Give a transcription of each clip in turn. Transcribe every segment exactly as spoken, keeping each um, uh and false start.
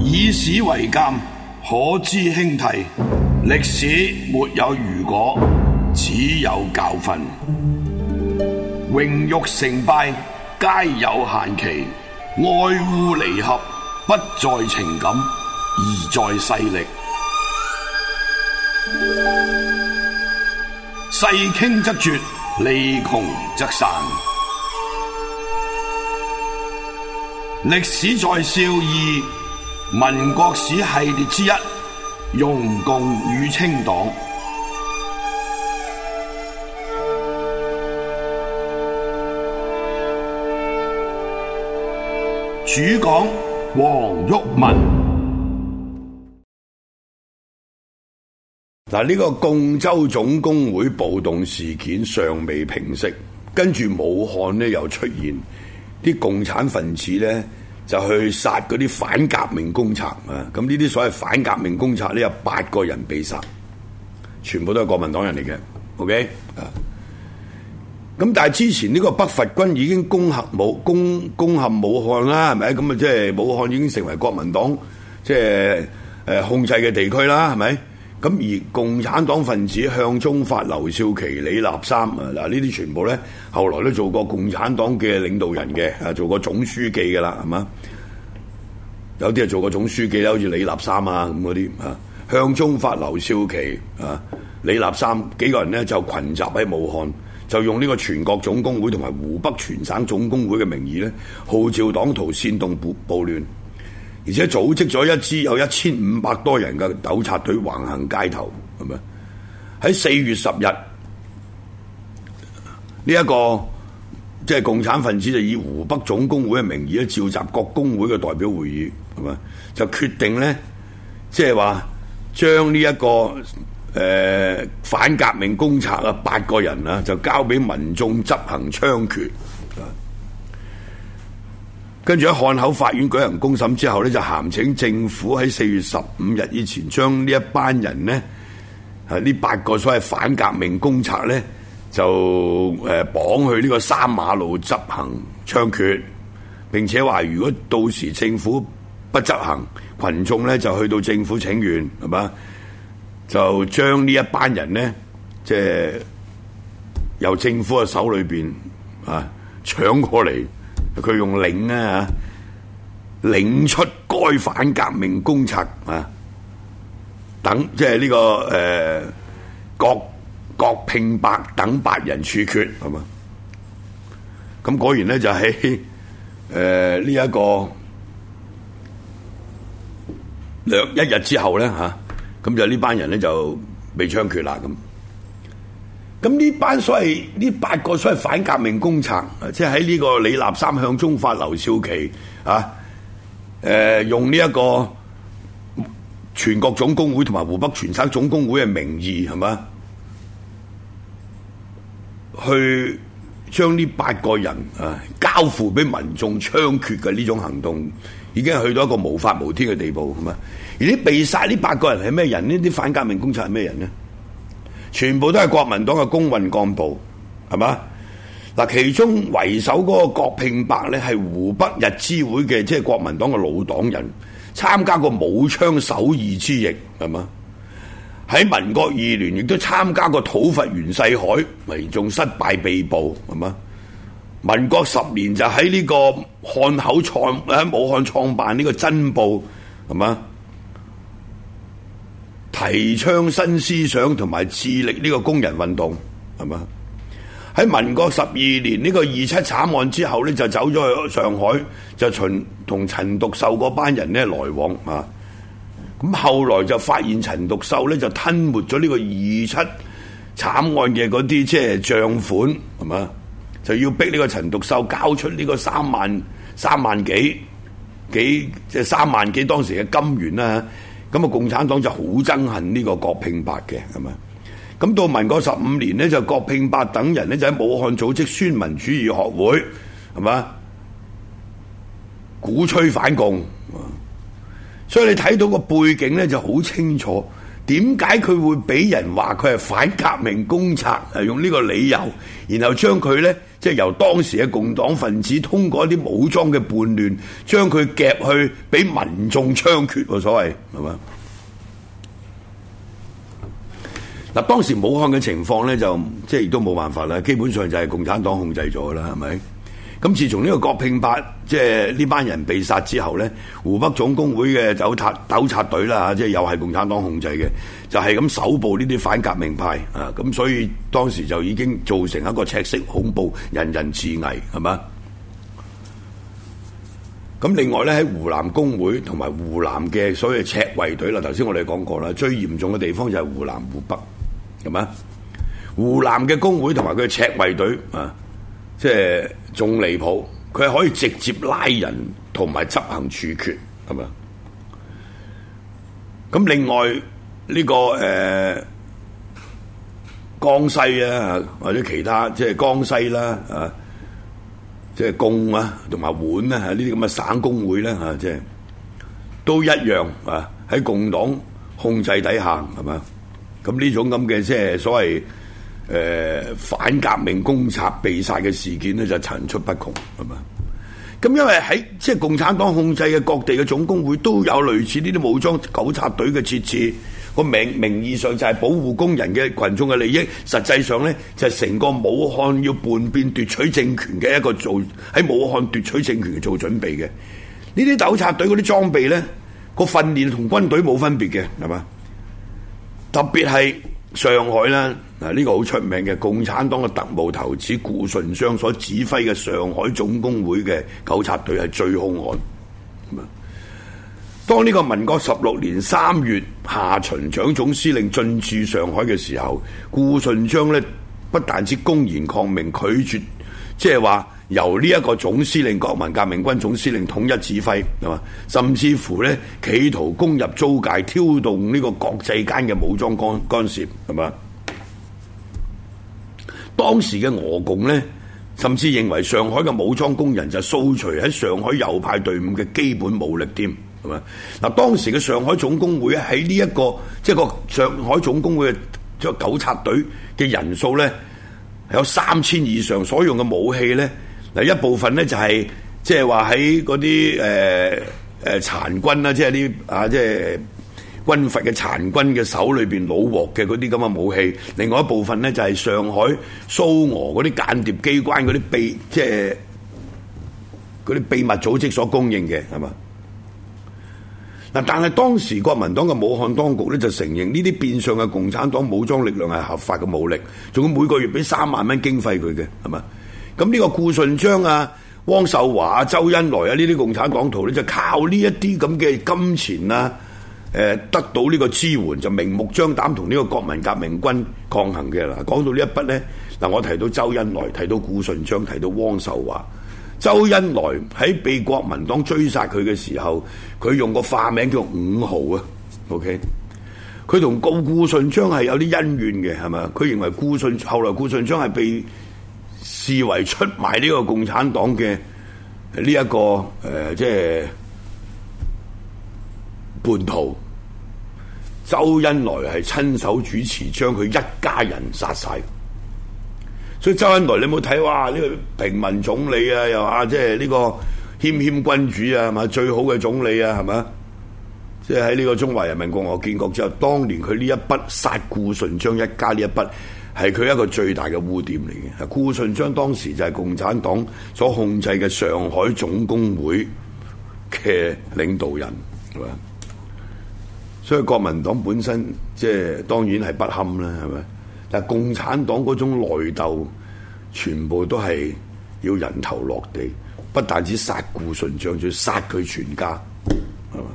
以史為鑑，可知興替。歷史沒有如果，只有教訓。榮辱成敗皆有限期，愛惡離合不在情感，而在勢力。世傾則絕，利窮則散。歷史在笑貳，民國史系列之一，容共與清黨。主講黃毓民。 嗱，呢個贛州總工會暴動事件尚未平息，跟住武漢呢又出現啲共產分子呢就去殺嗰啲反革命公賊啊！咁呢啲所謂反革命公賊呢，有八個人被殺，全部都係國民黨人嚟嘅。OK 啊！咁但係之前呢個北伐軍已經攻陷武攻攻陷武漢啦，係咪？咁啊，即係武漢已經成為國民黨即係誒控制嘅地區啦，係咪？咁而共產黨分子向忠發、劉少奇、李立三啊，嗱呢啲全部咧，後來都做過共產黨嘅領導人嘅，啊做過總書記嘅啦，係嘛？有啲係做過總書記啦，好似李立三啊咁嗰啲啊，向忠發、劉少奇啊、李立三幾個人咧就群集喺武漢，就用呢個全國總工會同埋湖北全省總工會嘅名義咧，號召黨徒煽動暴暴亂。而且組織咗一支有一千五百多人嘅糾察隊橫行街頭，係咪？喺四月十日，呢、這、一個即係、就是、共產分子就以湖北總工會嘅名義咧召集各工會嘅代表會議，係咪？就決定咧，即係話將呢一個誒、呃、反革命公賊啊八個人啊，就交俾民眾執行槍決。跟住喺漢口法院舉行公審之後咧，就函請政府喺四月十五日以前將呢一班人呢，啊呢八個所謂反革命公賊咧，就誒綁去呢個三馬路執行槍決。並且話如果到時政府不執行，群眾咧就去到政府請願，係嘛？就將呢一班人呢，即係由政府嘅手裏邊啊搶過嚟。佢用領啊，領出該反革命公賊啊，等即係呢、這個誒、呃、郭郭聘伯等八人處決係嘛？咁果然咧就喺誒呢一個兩一日之後咧嚇，咁、啊、就呢班人咧就被槍決啦咁。咁呢班所謂呢八個所謂反革命公賊，即係喺呢個李立三、向忠發、劉少奇啊，誒、呃、用呢一個全國總工會同埋湖北全省總工會嘅名義係嘛，去將呢八個人啊交付俾民眾槍決嘅呢種行動，已經係去到一個無法無天嘅地步，係嘛？而啲被殺呢八個人係咩人呢？啲反革命公賊係咩人呢？全部都係國民黨嘅工運幹部，係嘛？嗱，其中為首嗰個郭聘伯咧，係湖北日支會嘅，即係國民黨嘅老黨人，參加過武昌首義之役，係嘛？喺民國二年亦都參加過討伐袁世凱，為仲失敗被捕，係嘛？民國十年就喺呢個漢口創喺武漢創辦呢個真報，係嘛？提倡新思想同埋致力呢個工人運動，係嘛？喺民國十二年呢個二七慘案之後咧，就走咗去上海，就循同陳獨秀嗰班人咧來往啊。咁後來就發現陳獨秀咧就吞沒咗呢個二七慘案嘅嗰啲即係賬款，係嘛？就要逼呢個陳獨秀交出呢個三萬三萬幾幾即係三萬幾當時嘅金元啦。咁啊，共產黨就好憎恨呢個郭聘伯嘅，係咪？咁到民國十五年呢，就郭聘伯等人呢，就喺武漢組織孫文主義學會，係嘛？鼓吹反共，所以你睇到個背景咧就好清楚。 點解佢會俾人話佢係反革命公賊？係用呢個理由，然後將佢咧，即係由當時嘅共黨分子通過一啲武裝嘅叛亂，將佢夾去俾民眾槍決喎，所謂係嘛？嗱，當時武漢嘅情況咧，就即係亦都冇辦法啦，基本上就係共產黨控制咗啦，係咪？咁自從呢個郭慶八即係呢班人被殺之後咧，湖北總工會嘅糾察糾察隊啦嚇，即係又係共產黨控制嘅，就係咁搜捕呢啲反革命派啊！咁所以當時就已經造成一個赤色恐怖，人人自危，係嘛？咁另外咧，喺湖南工會同埋湖南嘅所謂赤衛隊啦，頭先我哋講過啦，最嚴重嘅地方就係湖南湖北，係嘛？湖南嘅工會同埋佢嘅赤衛隊啊，即係仲離譜，佢係可以直接拉人同埋執行處決，係咪？咁另外呢、這個誒、呃、江西啊，或者其他即係江西啦啊，即係貢啊同埋皖啊，呢啲咁嘅省工會咧啊，即係都一樣啊，喺共黨控制底下，係嘛？咁呢種咁嘅即係所謂誒、呃、反革命公賊被殺嘅事件咧，就層出不窮，係嘛？咁因為喺即係共產黨控制嘅各地嘅總工會都有類似呢啲武裝糾察隊嘅設置，個名名義上就係保護工人嘅群眾嘅利益，實際上咧就係、是、成個武漢要叛變奪取政權嘅一個做喺武漢奪取政權嘅做準備嘅。呢啲糾察隊嗰啲裝備咧，個訓練同軍隊冇分別嘅，係嘛？特別係上海啦，嗱、這、呢個好出名嘅共產黨嘅特務頭子顧順章所指揮嘅上海總工會嘅糾察隊係最兇悍。當呢個民國十六年三月下旬，蔣總司令進駐上海嘅時候，顧順章咧不但止公然抗命，拒絕即係話由呢一個總司令國民革命軍總司令統一指揮，係嘛？甚至乎咧企圖攻入租界，挑動呢個國際間嘅武裝干干涉，係嘛？當時嘅俄共咧，甚至認為上海嘅武裝工人就掃除喺上海右派隊伍嘅基本武力添，係嘛？嗱，當時嘅上海總工會喺呢一個即係、就是、個上海總工會嘅即係糾察隊嘅人數咧，有三千以上，所用嘅武器咧。嗱，一部分咧就係即係話喺嗰啲誒誒殘軍啦，即係啲啊即係軍閥嘅殘軍嘅手裏邊攞獲嘅嗰啲咁嘅武器。另外一部分咧就係上海蘇俄嗰啲間諜機關嗰啲秘即係嗰啲秘密組織所供應嘅，係嘛？嗱，但係當時國民黨嘅武漢當局咧就承認呢啲變相嘅共產黨武裝力量係合法嘅武力，仲要每個月俾三萬蚊經費佢嘅，係嘛？咁呢個顧順章啊、汪秀華啊、周恩來啊呢啲共產黨徒咧，就靠呢一啲咁嘅金錢啊，誒、呃、得到呢個支援，就明目張膽同呢個國民革命軍抗衡嘅啦。講到呢一筆咧，嗱我提到周恩來，提到顧順章，提到汪秀華。周恩來喺被國民黨追殺佢嘅時候，佢用個化名叫五號啊。OK，佢同顧顧順章係有啲恩怨嘅，係咪？佢認為顧順後來顧順章係被視為出賣呢個共產黨嘅呢一個誒、呃，即係叛徒。周恩來係親手主持將佢一家人殺晒，所以周恩來你冇睇哇？呢、這個平民總理啊，又話即係呢個謙謙君主啊，係嘛？最好嘅總理啊，係嘛？即係喺呢個中華人民共和國建國之後，當年佢呢一筆殺顧順章一家呢一筆。係佢一個最大嘅污點嚟嘅。顧順章當時就係共產黨所控制嘅上海總工會嘅領導人，係嘛？所以國民黨本身即係當然係不堪啦，係咪？但係共產黨嗰種內鬥，全部都係要人頭落地，不但止殺顧順章，仲要殺佢全家，係嘛？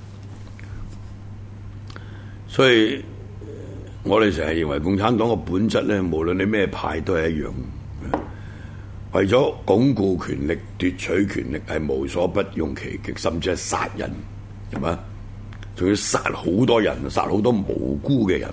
所以我哋成日認為共產黨嘅本質咧，無論你咩派都係一樣，為咗鞏固權力、奪取權力，係無所不用其極，甚至係殺人，係嘛？仲要殺好多人，殺好多無辜嘅人。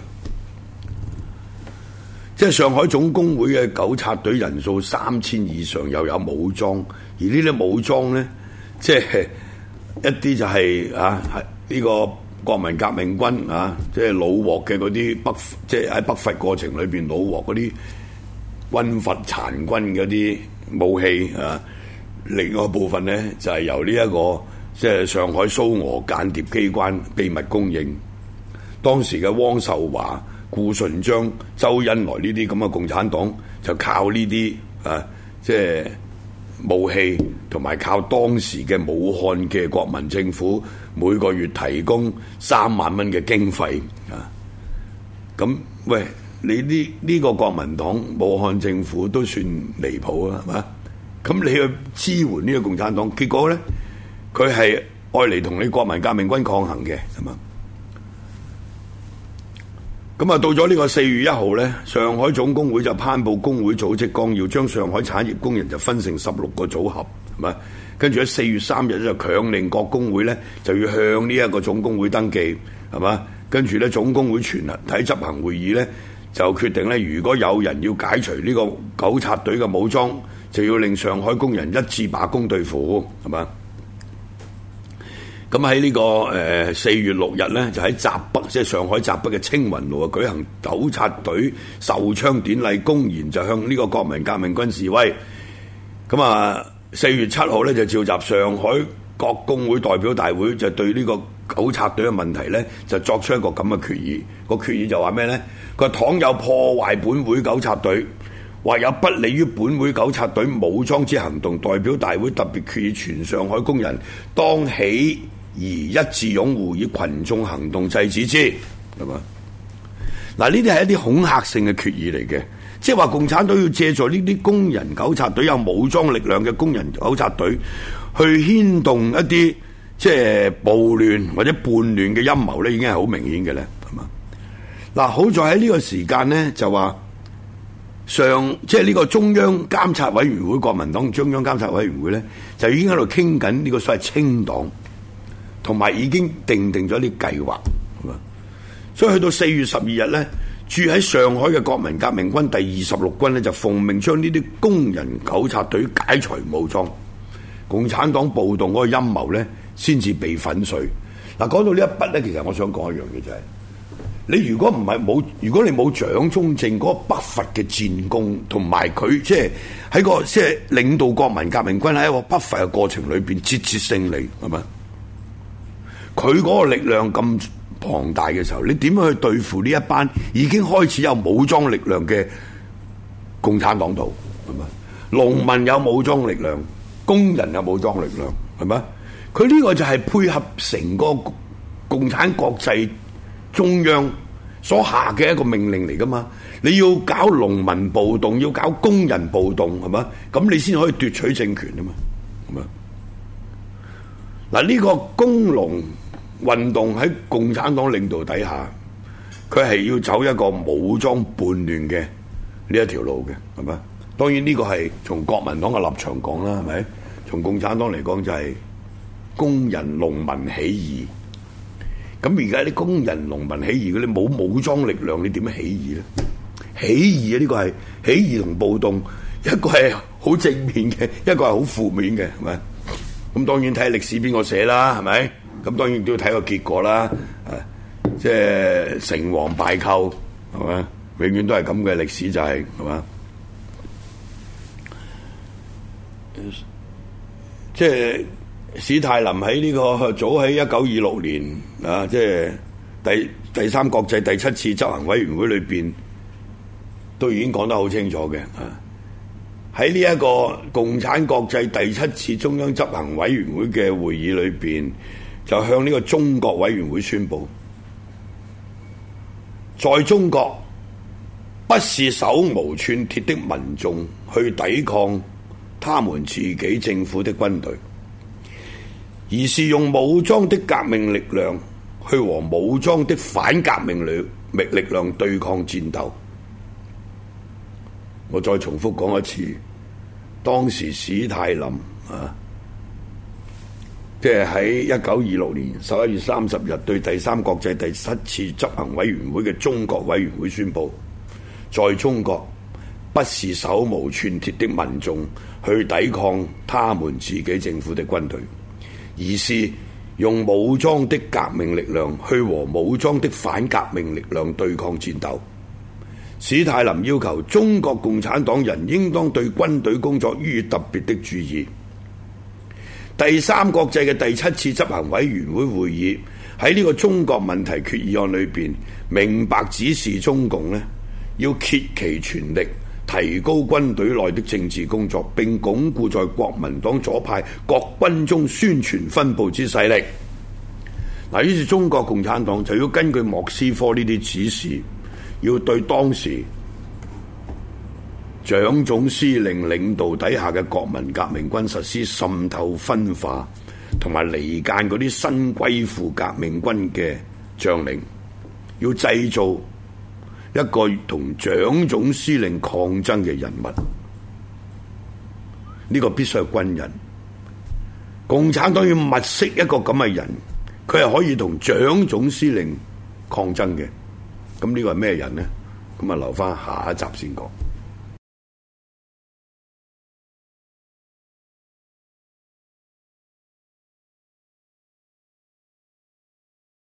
即係上海總工會嘅糾察隊人數三千以上，又有武裝，而呢啲武裝咧，即係一啲就係、是、啊，係、這、呢個國民革命軍啊，即係虜獲嘅嗰啲北，即係喺北伐過程裏邊虜獲嗰啲軍閥殘軍嗰啲武器啊，另外一部分呢，就係、是、由呢、這、一個即係上海蘇俄間諜機關秘密供應。當時嘅汪壽華、顧順章、周恩來呢啲咁嘅共產黨就靠呢啲啊，即係武器同埋靠當時嘅武漢嘅國民政府每個月提供三萬蚊嘅經費啊！咁喂，你呢呢、這個國民黨武漢政府都算離譜啊，係嘛？咁你去支援呢個共產黨，結果咧佢係愛嚟同你國民革命軍抗衡嘅，係嘛？咁啊，到咗呢個四月一號咧，上海總工會就頒布工會組織綱要，將上海產業工人就分成十六個組合，係咪？跟住喺四月三日就強令各工會咧就要向呢一個總工會登記，係嘛？跟住咧總工會全體執行會議咧就決定咧，如果有人要解除呢個糾察隊嘅武裝，就要令上海工人一致罷工對付，係嘛？咁喺呢個誒四月六日咧，就喺閘北，即係上海閘北嘅青雲路啊，舉行糾察隊授槍典禮，公然就向呢個國民革命軍示威。咁啊，四月七號咧就召集上海各工會代表大會，就對呢個糾察隊嘅問題咧，就作出一個咁嘅決議。個決議就話咩咧？佢話倘有破壞本會糾察隊，或有不利於本會糾察隊武裝之行動，代表大會特別決議全上海工人當起而一致擁護，以群眾行動制止之，係嘛？嗱，呢啲係一啲恐嚇性嘅決議嚟嘅，即係話共產黨要借助呢啲工人糾察隊有武裝力量嘅工人糾察隊，去牽動一啲即係暴亂或者叛亂嘅陰謀咧，已經係好明顯嘅咧，係嘛？嗱，好在喺呢個時間咧，就話上即係呢個中央監察委員會，國民黨中央監察委員會咧，就已經喺度傾緊呢個所謂清黨。同埋已經定定咗啲計劃，係嘛？所以去到四月十二日咧，駐喺上海嘅國民革命軍第二十六軍咧，就奉命將呢啲工人糾察隊解除武裝，共產黨暴動嗰個陰謀咧，先至被粉碎。嗱，講到呢一筆咧，其實我想講一樣嘢就係、是，你如果唔係冇，如果你冇蔣中正嗰個北伐嘅戰功，同埋佢即係喺個即係領導國民革命軍喺一個北伐嘅過程裏邊節節勝利，係咪？佢嗰個力量咁龐大嘅時候，你點樣去對付呢一班已經開始有武裝力量嘅共產黨徒？係咪？農民有武裝力量，工人有武裝力量，係咪？佢呢個就係配合成個共產國際中央所下嘅一個命令嚟噶嘛？你要搞農民暴動，要搞工人暴動，係咪？咁你先可以奪取政權啊嘛？係咪？嗱，呢個工農運動喺共產黨領導底下，佢係要走一個武裝叛亂嘅呢一條路嘅，係咪？當然呢個係從國民黨嘅立場講啦，係咪？從共產黨嚟講就係工人農民起義。咁而家啲工人農民起義，佢哋冇武裝力量，你點樣起義咧？起義啊，呢個係起義同暴動，一個係好正面嘅，一個係好負面嘅，係咪？咁當然睇歷史邊個寫啦，係咪？咁當然都要睇個結果啦。誒，即係成王敗寇，係咪？永遠都係咁嘅歷史就係，係嘛？即係史太林喺呢個早喺一九二六年啊，即係第第三國際第七次執行委員會裏邊，都已經講得好清楚嘅啊。喺呢一個共產國際第七次中央執行委員會嘅會議裏邊，就向呢個中國委員會宣布，在中國不是手無寸鐵的民眾去抵抗他們自己政府的軍隊，而是用武裝的革命力量去和武裝的反革命力力量對抗戰鬥。我再重複講一次，當時史太林啊，即係喺一九二六年十一月三十日對第三國際第七次執行委員會嘅中國委員會宣布，在中國不是手無寸鐵的民眾去抵抗他們自己政府的軍隊，而是用武裝的革命力量去和武裝的反革命力量對抗戰鬥。史太林要求中國共產黨人應當對軍隊工作予以特別的注意。第三國際嘅第七次執行委員會會議喺呢個中國問題決議案裏邊，明白指示中共呢要竭其全力提高軍隊內的政治工作，並鞏固在國民黨左派各軍中宣傳分佈之勢力。嗱，於是中國共產黨就要根據莫斯科呢啲指示，要對當時蔣總司令領導底下嘅國民革命軍實施滲透分化同埋離間嗰啲新歸附革命軍嘅將領，要製造一個同蔣總司令抗爭嘅人物。呢個必須係軍人。共產黨要物色一個咁嘅人，佢係可以同蔣總司令抗爭嘅。咁呢個係咩人呢？咁啊留翻下一集先講。